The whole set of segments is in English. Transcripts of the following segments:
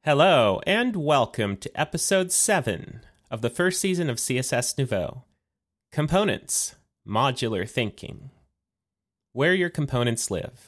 Hello, and welcome to Episode 7 of the first season of CSS Nouveau. Components, Modular Thinking. Where your components live.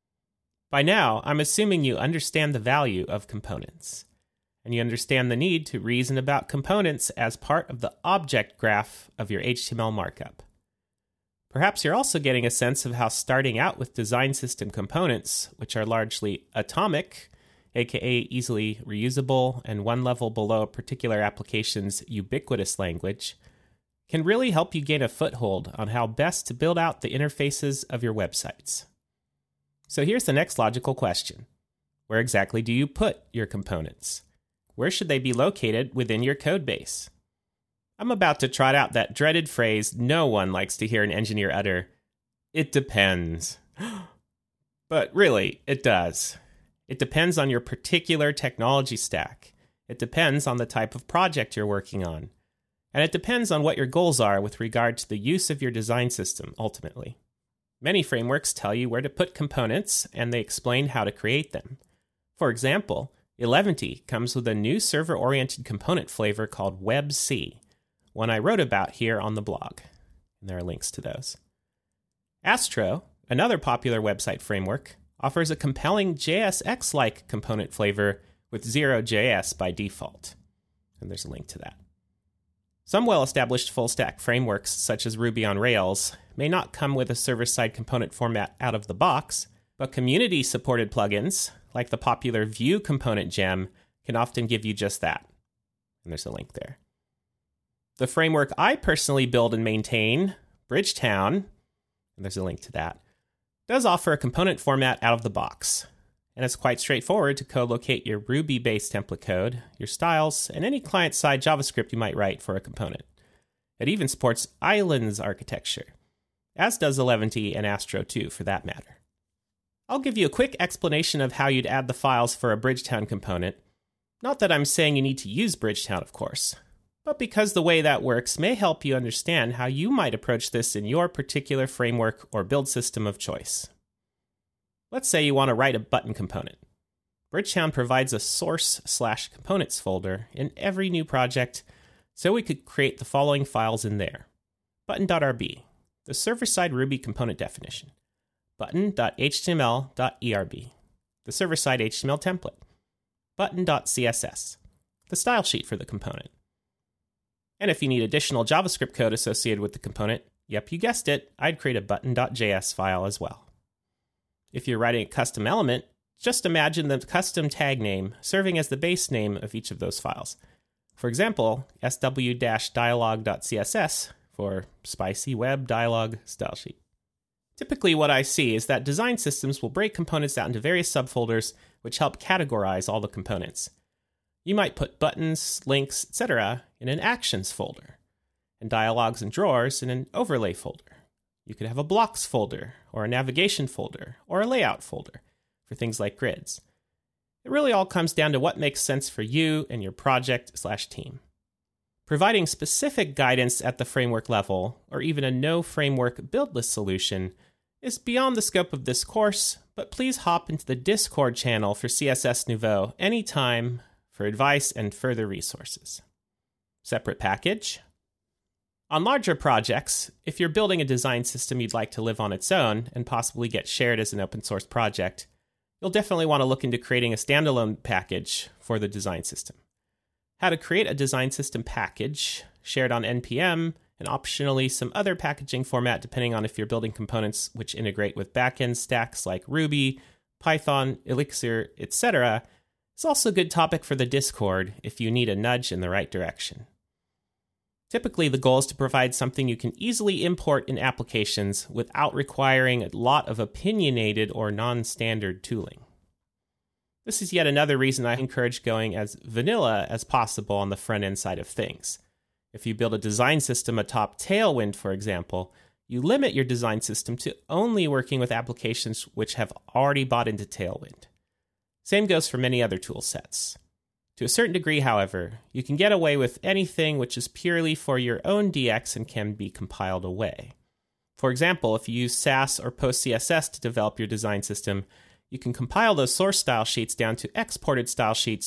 By now, I'm assuming you understand the value of components, and you understand the need to reason about components as part of the object graph of your HTML markup. Perhaps you're also getting a sense of how starting out with design system components, which are largely atomic, aka easily reusable and one level below a particular application's ubiquitous language, can really help you gain a foothold on how best to build out the interfaces of your websites. So here's the next logical question. Where exactly do you put your components? Where should they be located within your code base? I'm about to trot out that dreaded phrase no one likes to hear an engineer utter, "It depends." But really, it does. It depends on your particular technology stack. It depends on the type of project you're working on. And it depends on what your goals are with regard to the use of your design system, ultimately. Many frameworks tell you where to put components, and they explain how to create them. For example, Eleventy comes with a new server-oriented component flavor called WebC, one I wrote about here on the blog. And there are links to those. Astro, another popular website framework, offers a compelling JSX-like component flavor with Zero.js by default. And there's a link to that. Some well-established full-stack frameworks, such as Ruby on Rails, may not come with a server-side component format out of the box, but community-supported plugins, like the popular Vue component gem, can often give you just that. And there's a link there. The framework I personally build and maintain, Bridgetown, and there's a link to that, does offer a component format out of the box, and it's quite straightforward to co-locate your Ruby-based template code, your styles, and any client-side JavaScript you might write for a component. It even supports islands architecture, as does Eleventy and Astro too, for that matter. I'll give you a quick explanation of how you'd add the files for a Bridgetown component. Not that I'm saying you need to use Bridgetown, of course, but because the way that works may help you understand how you might approach this in your particular framework or build system of choice. Let's say you want to write a button component. Bridgetown provides a source/components folder in every new project, so we could create the following files in there. Button.rb, the server-side Ruby component definition. Button.html.erb, the server-side HTML template. Button.css, the style sheet for the component. And if you need additional JavaScript code associated with the component, yep, you guessed it, I'd create a button.js file as well. If you're writing a custom element, just imagine the custom tag name serving as the base name of each of those files. For example, sw-dialog.css for spicy web dialog style sheet. Typically what I see is that design systems will break components out into various subfolders which help categorize all the components. You might put buttons, links, etc. in an actions folder, and dialogues and drawers in an overlay folder. You could have a blocks folder, or a navigation folder, or a layout folder for things like grids. It really all comes down to what makes sense for you and your project/team. Providing specific guidance at the framework level, or even a no-framework build list solution, is beyond the scope of this course, but please hop into the Discord channel for CSS Nouveau anytime for advice and further resources. Separate package. On larger projects, if you're building a design system you'd like to live on its own and possibly get shared as an open source project, you'll definitely want to look into creating a standalone package for the design system. How to create a design system package, shared on NPM, and optionally some other packaging format depending on if you're building components which integrate with backend stacks like Ruby, Python, Elixir, etc., it's also a good topic for the Discord if you need a nudge in the right direction. Typically, the goal is to provide something you can easily import in applications without requiring a lot of opinionated or non-standard tooling. This is yet another reason I encourage going as vanilla as possible on the front-end side of things. If you build a design system atop Tailwind, for example, you limit your design system to only working with applications which have already bought into Tailwind. Same goes for many other tool sets. To a certain degree, however, you can get away with anything which is purely for your own DX and can be compiled away. For example, if you use Sass or PostCSS to develop your design system, you can compile those source style sheets down to exported style sheets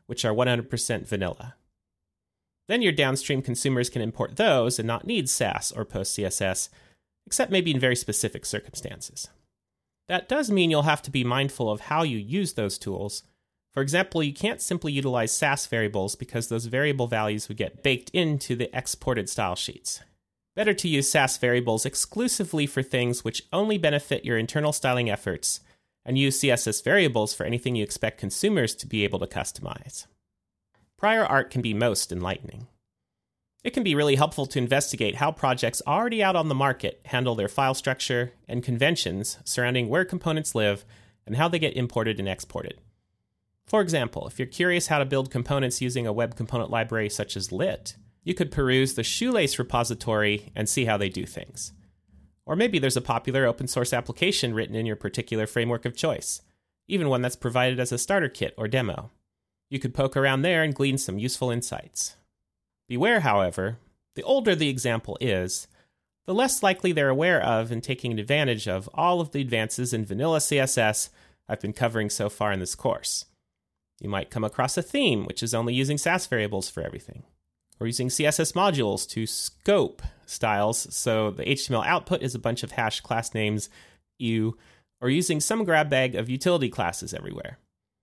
which are 100% vanilla. Then your downstream consumers can import those and not need Sass or PostCSS, except maybe in very specific circumstances. That does mean you'll have to be mindful of how you use those tools. For example, you can't simply utilize Sass variables because those variable values would get baked into the exported style sheets. Better to use Sass variables exclusively for things which only benefit your internal styling efforts, and use CSS variables for anything you expect consumers to be able to customize. Prior art can be most enlightening. It can be really helpful to investigate how projects already out on the market handle their file structure and conventions surrounding where components live and how they get imported and exported. For example, if you're curious how to build components using a web component library such as Lit, you could peruse the Shoelace repository and see how they do things. Or maybe there's a popular open source application written in your particular framework of choice, even one that's provided as a starter kit or demo. You could poke around there and glean some useful insights. Beware, however, the older the example is, the less likely they're aware of and taking advantage of all of the advances in vanilla CSS I've been covering so far in this course. You might come across a theme which is only using Sass variables for everything, or using CSS modules to scope styles so the HTML output is a bunch of hash class names, or using some grab bag of utility classes everywhere.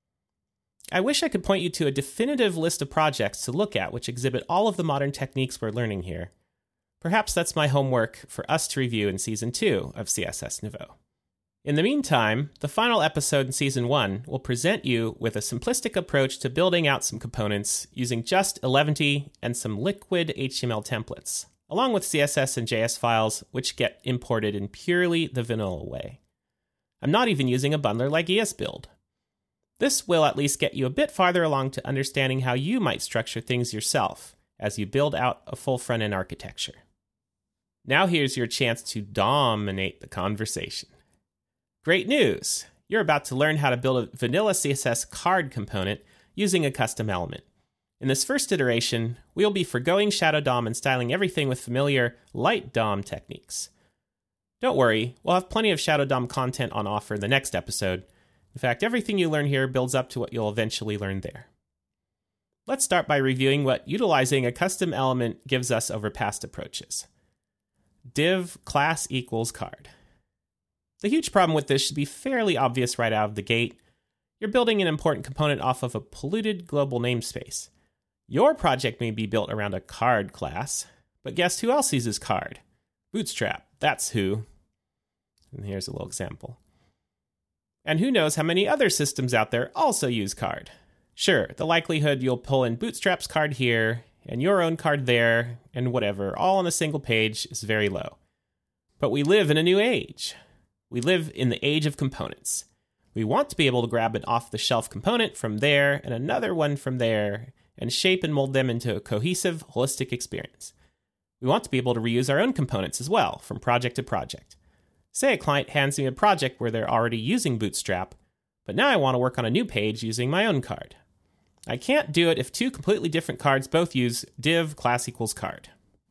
I wish I could point you to a definitive list of projects to look at which exhibit all of the modern techniques we're learning here. Perhaps that's my homework for us to review in Season 2 of CSS Nouveau. In the meantime, the final episode in Season 1 will present you with a simplistic approach to building out some components using just Eleventy and some liquid HTML templates, along with CSS and JS files which get imported in purely the vanilla way. I'm not even using a bundler like ESBuild. This will at least get you a bit farther along to understanding how you might structure things yourself as you build out a full front-end architecture. Now here's your chance to dominate the conversation. Great news! You're about to learn how to build a vanilla CSS card component using a custom element. In this first iteration, we'll be forgoing Shadow DOM and styling everything with familiar light DOM techniques. Don't worry, we'll have plenty of Shadow DOM content on offer in the next episode. In fact, everything you learn here builds up to what you'll eventually learn there. Let's start by reviewing what utilizing a custom element gives us over past approaches. Div class equals card. The huge problem with this should be fairly obvious right out of the gate. You're building an important component off of a polluted global namespace. Your project may be built around a card class, but guess who else uses card? Bootstrap, that's who. And here's a little example. And who knows how many other systems out there also use card. Sure, the likelihood you'll pull in Bootstrap's card here, and your own card there, and whatever, all on a single page is very low. But we live in a new age. We live in the age of components. We want to be able to grab an off-the-shelf component from there, and another one from there, and shape and mold them into a cohesive, holistic experience. We want to be able to reuse our own components as well, from project to project. Say a client hands me a project where they're already using Bootstrap, but now I want to work on a new page using my own card. I can't do it if two completely different cards both use div class equals card.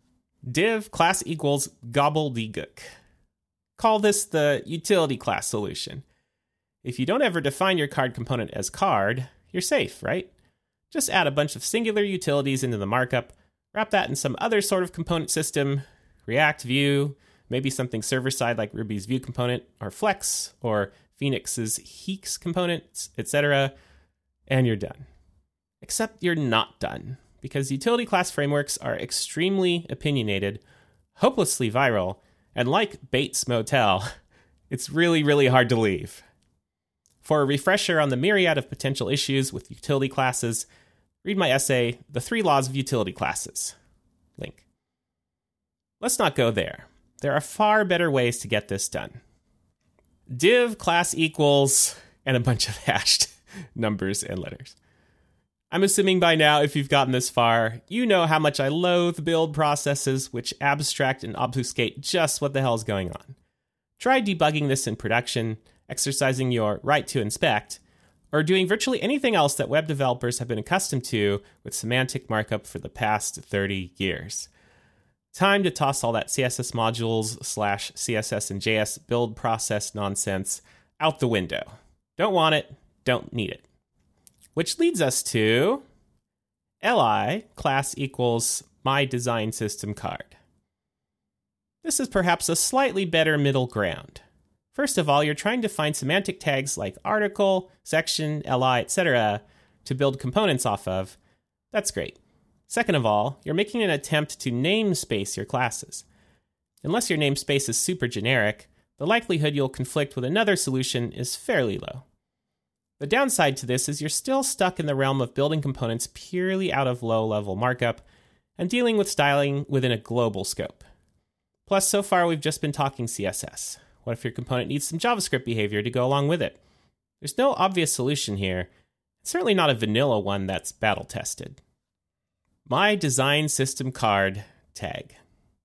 Div class equals gobbledygook. Call this the utility class solution. If you don't ever define your card component as card, you're safe, right? Just add a bunch of singular utilities into the markup, wrap that in some other sort of component system, React, Vue, maybe something server-side like Ruby's Vue component, or Flex, or Phoenix's Heeks components, etc., and you're done. Except you're not done, because utility class frameworks are extremely opinionated, hopelessly viral, and like Bates Motel, it's really, really hard to leave. For a refresher on the myriad of potential issues with utility classes, read my essay, The 3 Laws of Utility Classes. Link. Let's not go there. There are far better ways to get this done. Div class equals, and a bunch of hashed numbers and letters. I'm assuming by now, if you've gotten this far, you know how much I loathe build processes which abstract and obfuscate just what the hell is going on. Try debugging this in production, exercising your right to inspect, or doing virtually anything else that web developers have been accustomed to with semantic markup for the past 30 years. Time to toss all that CSS modules / CSS and JS build process nonsense out the window. Don't want it, don't need it. Which leads us to li class equals my design system card. This is perhaps a slightly better middle ground. First of all, you're trying to find semantic tags like article, section, li, etc. to build components off of. That's great. Second of all, you're making an attempt to namespace your classes. Unless your namespace is super generic, the likelihood you'll conflict with another solution is fairly low. The downside to this is you're still stuck in the realm of building components purely out of low-level markup and dealing with styling within a global scope. Plus, so far we've just been talking CSS. What if your component needs some JavaScript behavior to go along with it? There's no obvious solution here, certainly not a vanilla one that's battle-tested. My design system card tag.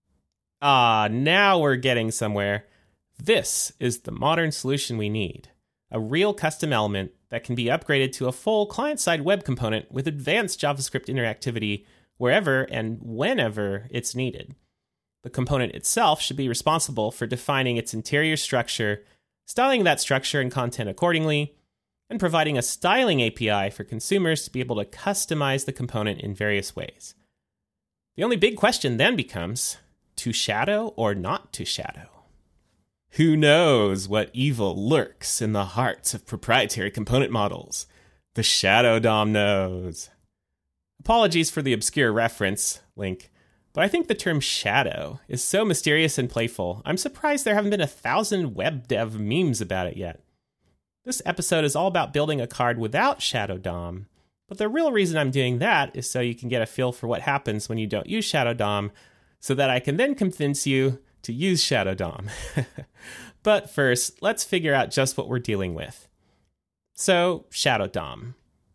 Now we're getting somewhere. This is the modern solution we need. A real custom element that can be upgraded to a full client-side web component with advanced JavaScript interactivity wherever and whenever it's needed. The component itself should be responsible for defining its interior structure, styling that structure and content accordingly, and providing a styling API for consumers to be able to customize the component in various ways. The only big question then becomes, to shadow or not to shadow? Who knows what evil lurks in the hearts of proprietary component models? The Shadow DOM knows. Apologies for the obscure reference, Link, but I think the term shadow is so mysterious and playful, I'm surprised there haven't been 1,000 web dev memes about it yet. This episode is all about building a card without Shadow DOM, but the real reason I'm doing that is so you can get a feel for what happens when you don't use Shadow DOM, so that I can then convince you to use Shadow DOM. But first, let's figure out just what we're dealing with. So, Shadow DOM.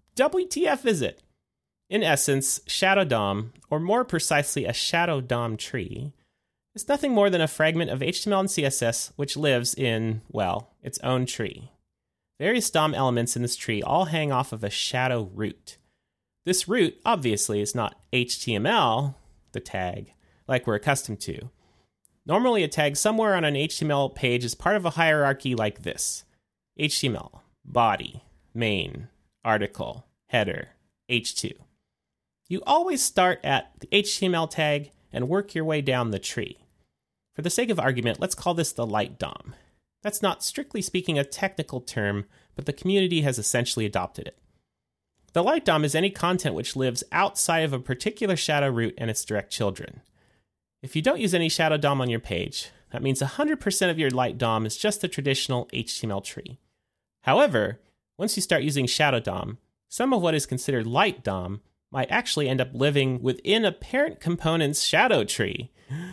WTF is it? In essence, Shadow DOM, or more precisely a Shadow DOM tree, is nothing more than a fragment of HTML and CSS which lives in, well, its own tree. Various DOM elements in this tree all hang off of a shadow root. This root, obviously, is not HTML, the tag, like we're accustomed to. Normally, a tag somewhere on an HTML page is part of a hierarchy like this: HTML, body, main, article, header, H2. You always start at the HTML tag and work your way down the tree. For the sake of argument, let's call this the light DOM. That's not strictly speaking a technical term, but the community has essentially adopted it. The light DOM is any content which lives outside of a particular shadow root and its direct children. If you don't use any Shadow DOM on your page, that means 100% of your light DOM is just the traditional HTML tree. However, once you start using Shadow DOM, some of what is considered light DOM might actually end up living within a parent component's shadow tree.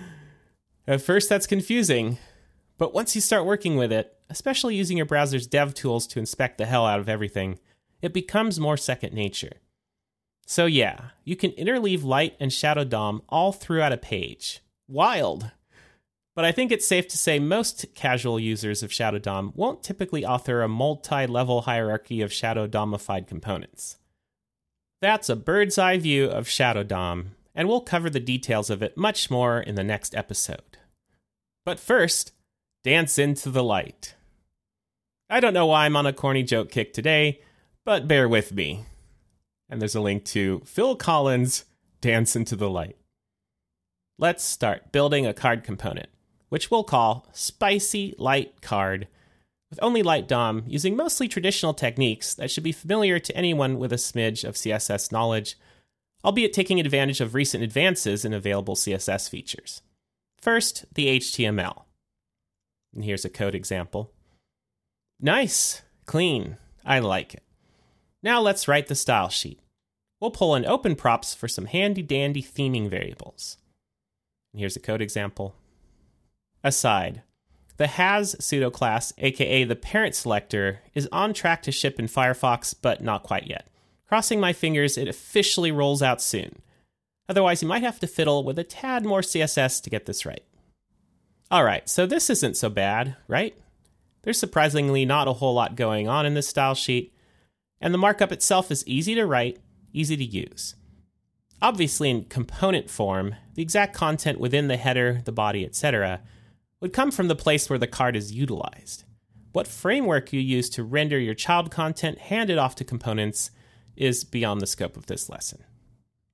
At first, that's confusing, but once you start working with it, especially using your browser's dev tools to inspect the hell out of everything, it becomes more second nature. So yeah, you can interleave light and Shadow DOM all throughout a page. Wild! But I think it's safe to say most casual users of Shadow DOM won't typically author a multi-level hierarchy of Shadow DOMified components. That's a bird's eye view of Shadow DOM, and we'll cover the details of it much more in the next episode. But first, dance into the light. I don't know why I'm on a corny joke kick today, but bear with me. And there's a link to Phil Collins' Dance into the Light. Let's start building a card component, which we'll call Spicy Light Card, with only light DOM using mostly traditional techniques that should be familiar to anyone with a smidge of CSS knowledge, albeit taking advantage of recent advances in available CSS features. First, the HTML. And here's a code example. Nice, clean, I like it. Now let's write the style sheet. We'll pull in open props for some handy-dandy theming variables. And here's a code example. Aside, the has pseudo-class, aka the parent selector, is on track to ship in Firefox, but not quite yet. Crossing my fingers, it officially rolls out soon. Otherwise, you might have to fiddle with a tad more CSS to get this right. Alright, so this isn't so bad, right? There's surprisingly not a whole lot going on in this style sheet, and the markup itself is easy to write, easy to use. Obviously, in component form, the exact content within the header, the body, etc., would come from the place where the card is utilized. What framework you use to render your child content handed off to components is beyond the scope of this lesson.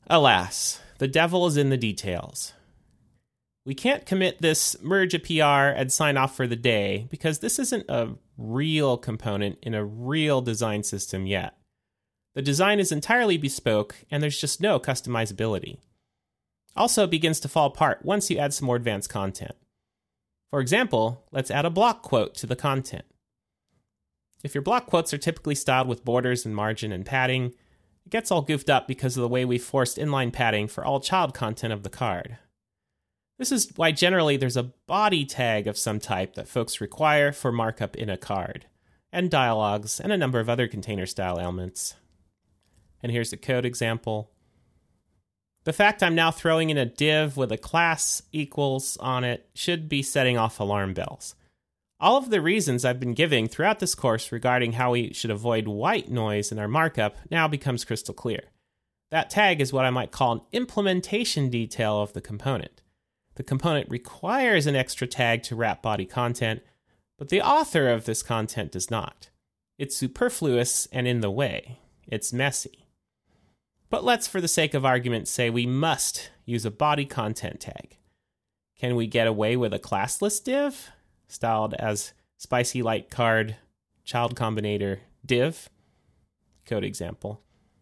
Alas, the devil is in the details. We can't commit this merge a PR and sign off for the day because this isn't a real component in a real design system yet. The design is entirely bespoke and there's just no customizability. Also, it begins to fall apart once you add some more advanced content. For example, let's add a block quote to the content. If your block quotes are typically styled with borders and margin and padding, it gets all goofed up because of the way we forced inline padding for all child content of the card. This is why generally there's a body tag of some type that folks require for markup in a card, and dialogues, and a number of other container style elements. And here's a code example. The fact I'm now throwing in a div with a class equals on it should be setting off alarm bells. All of the reasons I've been giving throughout this course regarding how we should avoid white noise in our markup now becomes crystal clear. That tag is what I might call an implementation detail of the component. The component requires an extra tag to wrap body content, but the author of this content does not. It's superfluous and in the way. It's messy. But let's, for the sake of argument, say we must use a body content tag. Can we get away with a classless div, styled as spicy light card child combinator div? Code example.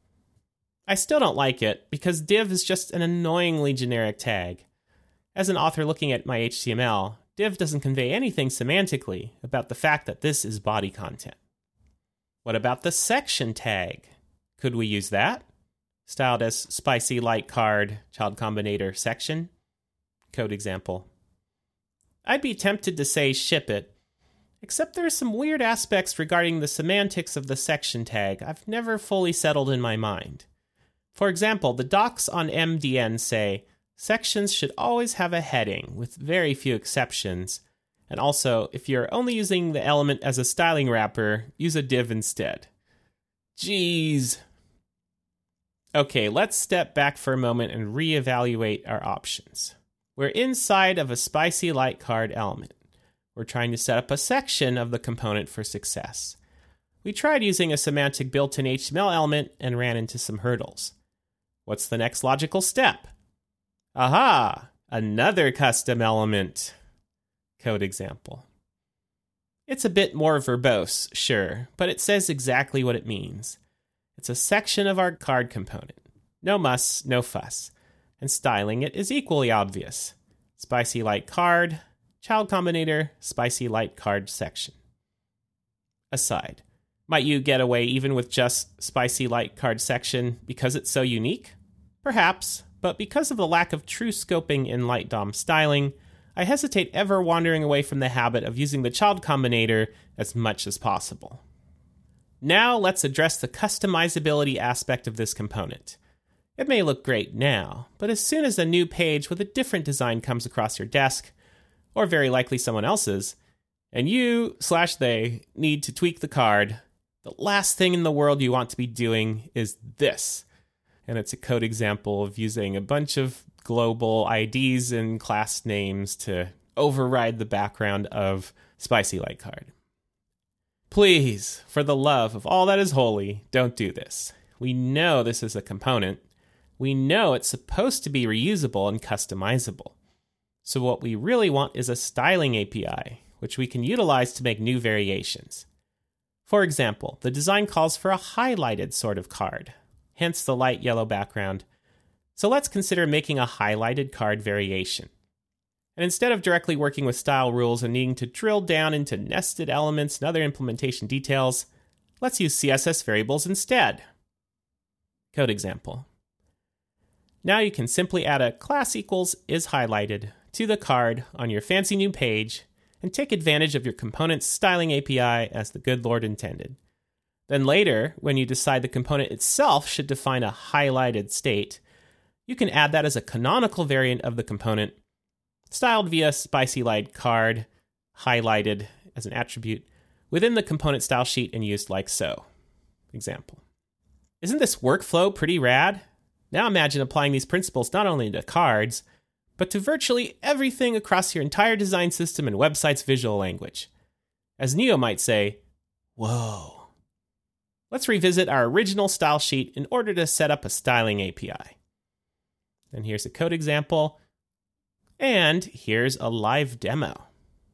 I still don't like it because div is just an annoyingly generic tag. As an author looking at my HTML, div doesn't convey anything semantically about the fact that this is body content. What about the section tag? Could we use that? Styled as spicy light card child combinator section? Code example. I'd be tempted to say ship it, except there are some weird aspects regarding the semantics of the section tag I've never fully settled in my mind. For example, the docs on MDN say sections should always have a heading, with very few exceptions, and also, if you're only using the element as a styling wrapper, use a div instead. Jeez. Okay, let's step back for a moment and reevaluate our options. We're inside of a spicy light card element. We're trying to set up a section of the component for success. We tried using a semantic built-in HTML element and ran into some hurdles. What's the next logical step? Aha! Another custom element. Code example. It's a bit more verbose, sure, but it says exactly what it means. It's a section of our card component. No muss, no fuss. And styling it is equally obvious. Spicy light card, child combinator, spicy light card section. Aside, might you get away even with just spicy light card section because it's so unique? Perhaps, but because of the lack of true scoping in light DOM styling, I hesitate ever wandering away from the habit of using the child combinator as much as possible. Now let's address the customizability aspect of this component. It may look great now, but as soon as a new page with a different design comes across your desk, or very likely someone else's, and you/they need to tweak the card, the last thing in the world you want to be doing is this. And it's a code example of using a bunch of global IDs and class names to override the background of spicy light card. Please, for the love of all that is holy, don't do this. We know this is a component. We know it's supposed to be reusable and customizable. So what we really want is a styling API, which we can utilize to make new variations. For example, the design calls for a highlighted sort of card, hence the light yellow background. So let's consider making a highlighted card variation. And instead of directly working with style rules and needing to drill down into nested elements and other implementation details, let's use CSS variables instead. Code example. Now you can simply add a class equals is highlighted to the card on your fancy new page and take advantage of your component's styling API as the good Lord intended. Then later, when you decide the component itself should define a highlighted state, you can add that as a canonical variant of the component, styled via spicy light card, highlighted as an attribute, within the component style sheet and used like so. Example. Isn't this workflow pretty rad? Now imagine applying these principles not only to cards, but to virtually everything across your entire design system and website's visual language. As Neo might say, whoa. Let's revisit our original style sheet in order to set up a styling API. And here's a code example. And here's a live demo.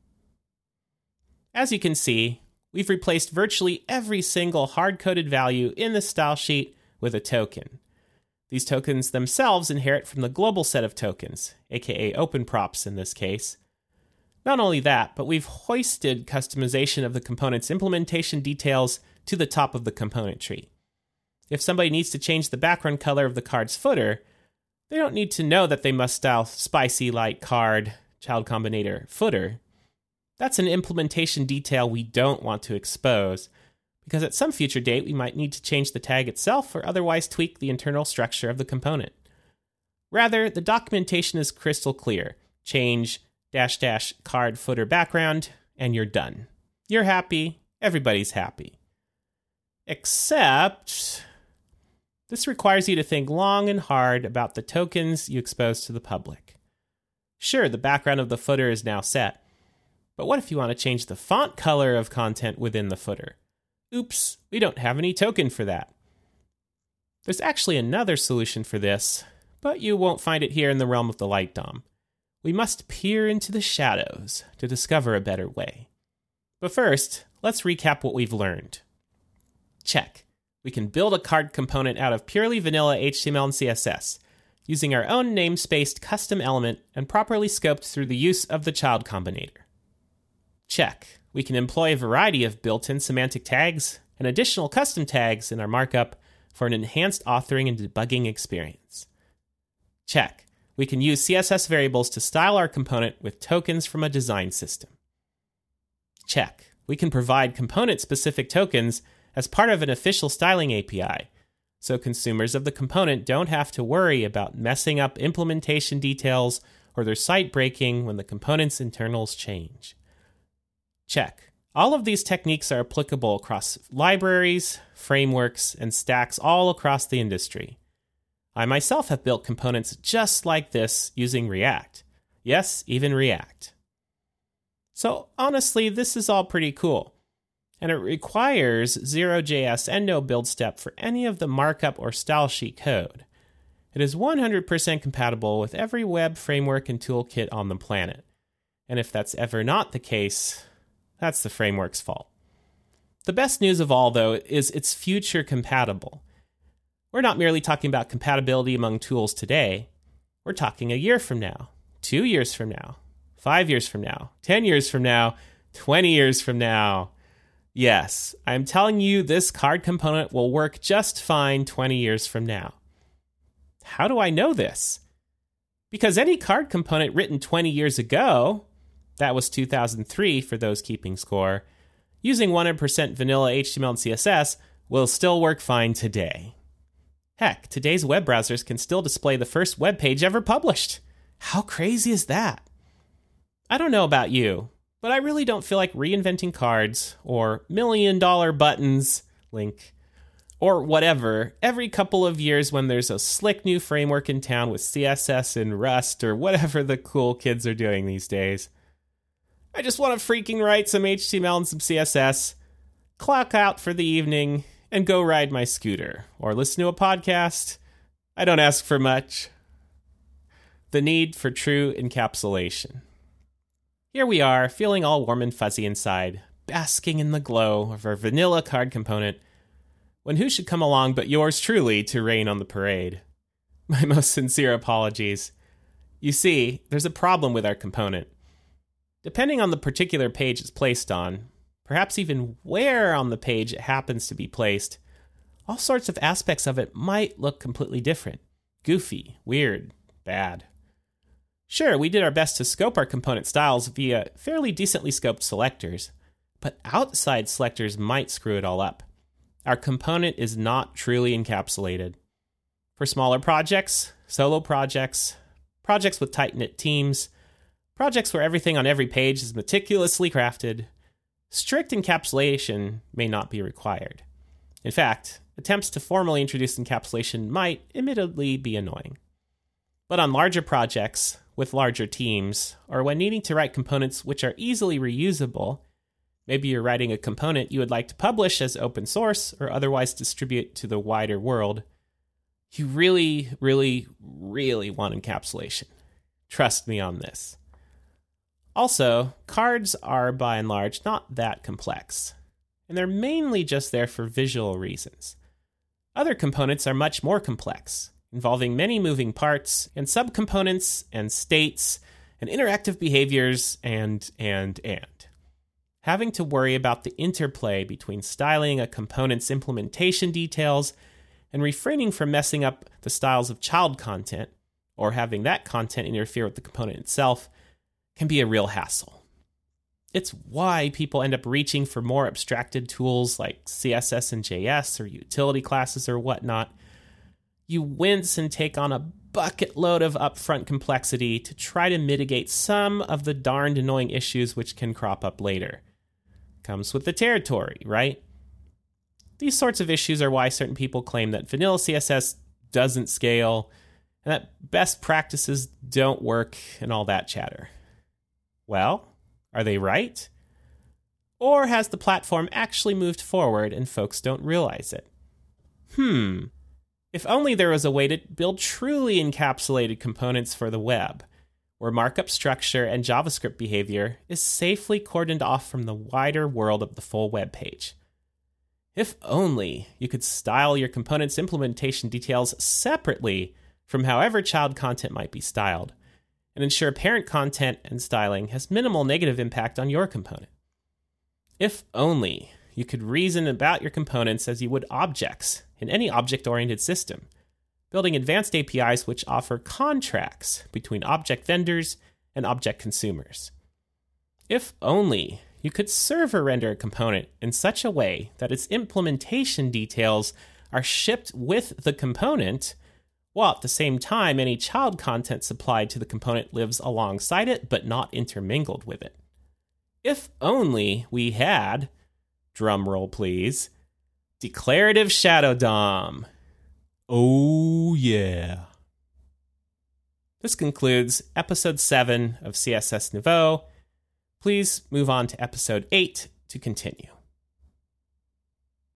As you can see, we've replaced virtually every single hard-coded value in the style sheet with a token. These tokens themselves inherit from the global set of tokens, aka open props in this case. Not only that, but we've hoisted customization of the component's implementation details to the top of the component tree. If somebody needs to change the background color of the card's footer, they don't need to know that they must style spicy light card child combinator footer. That's an implementation detail we don't want to expose, because at some future date we might need to change the tag itself or otherwise tweak the internal structure of the component. Rather, the documentation is crystal clear. Change -- card footer background, and you're done. You're happy, everybody's happy. Except this requires you to think long and hard about the tokens you expose to the public. Sure, the background of the footer is now set, but what if you want to change the font color of content within the footer? Oops, we don't have any token for that. There's actually another solution for this, but you won't find it here in the realm of the Light DOM. We must peer into the shadows to discover a better way. But first, let's recap what we've learned. Check. We can build a card component out of purely vanilla HTML and CSS, using our own namespaced custom element and properly scoped through the use of the child combinator. Check. We can employ a variety of built-in semantic tags and additional custom tags in our markup for an enhanced authoring and debugging experience. Check. We can use CSS variables to style our component with tokens from a design system. Check. We can provide component-specific tokens as part of an official styling API, so consumers of the component don't have to worry about messing up implementation details or their site breaking when the component's internals change. Check. All of these techniques are applicable across libraries, frameworks, and stacks all across the industry. I myself have built components just like this using React. Yes, even React. So honestly, this is all pretty cool. And it requires Zero.js and no build step for any of the markup or style sheet code. It is 100% compatible with every web framework and toolkit on the planet. And if that's ever not the case, that's the framework's fault. The best news of all, though, is it's future compatible. We're not merely talking about compatibility among tools today. We're talking a year from now, 2 years from now, 5 years from now, 10 years from now, 20 years from now. Yes, I'm telling you this card component will work just fine 20 years from now. How do I know this? Because any card component written 20 years ago, that was 2003 for those keeping score, using 100% vanilla HTML and CSS will still work fine today. Heck, today's web browsers can still display the first web page ever published. How crazy is that? I don't know about you, but I really don't feel like reinventing cards or $1 million buttons, link, or whatever every couple of years when there's a slick new framework in town with CSS and Rust or whatever the cool kids are doing these days. I just want to freaking write some HTML and some CSS, clock out for the evening, and go ride my scooter or listen to a podcast. I don't ask for much. The need for true encapsulation. Here we are, feeling all warm and fuzzy inside, basking in the glow of our vanilla card component, when who should come along but yours truly to rain on the parade? My most sincere apologies. You see, there's a problem with our component. Depending on the particular page it's placed on, perhaps even where on the page it happens to be placed, all sorts of aspects of it might look completely different. Goofy, weird, bad. Sure, we did our best to scope our component styles via fairly decently scoped selectors, but outside selectors might screw it all up. Our component is not truly encapsulated. For smaller projects, solo projects, projects with tight-knit teams, projects where everything on every page is meticulously crafted, strict encapsulation may not be required. In fact, attempts to formally introduce encapsulation might admittedly be annoying. But on larger projects, with larger teams, or when needing to write components which are easily reusable, maybe you're writing a component you would like to publish as open source or otherwise distribute to the wider world, You really, really, really want encapsulation. Trust me on this. Also, cards are by and large not that complex, and they're mainly just there for visual reasons. Other components are much more complex, involving many moving parts and subcomponents and states and interactive behaviors and. Having to worry about the interplay between styling a component's implementation details and refraining from messing up the styles of child content, or having that content interfere with the component itself, can be a real hassle. It's why people end up reaching for more abstracted tools like CSS and JS or utility classes or whatnot. You wince and take on a bucket load of upfront complexity to try to mitigate some of the darned annoying issues which can crop up later. Comes with the territory, right? These sorts of issues are why certain people claim that vanilla CSS doesn't scale and that best practices don't work and all that chatter. Well, are they right? Or has the platform actually moved forward and folks don't realize it? If only there was a way to build truly encapsulated components for the web, where markup structure and JavaScript behavior is safely cordoned off from the wider world of the full web page. If only you could style your component's implementation details separately from however child content might be styled, and ensure parent content and styling has minimal negative impact on your component. If only you could reason about your components as you would objects in any object-oriented system, building advanced APIs which offer contracts between object vendors and object consumers. If only you could server render a component in such a way that its implementation details are shipped with the component, while at the same time any child content supplied to the component lives alongside it but not intermingled with it. If only we had, drumroll please, declarative shadow DOM. Oh yeah. This concludes episode 7 of CSS Nouveau. Please move on to episode 8 to continue.